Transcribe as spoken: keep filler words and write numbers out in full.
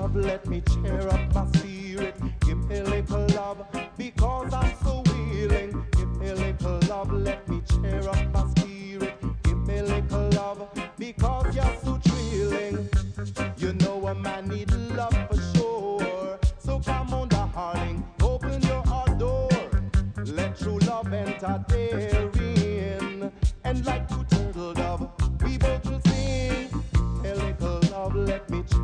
love, let me cheer up my spirit. Give me a little love, because I'm so willing. Give me a little love, let me cheer up my spirit. Give me a little love, because you're so thrilling. You know a man need love for sure. So come on, darling, open your heart door. Let true love enter therein. And like two turtle dove, we both will sing. A little love, let me cheer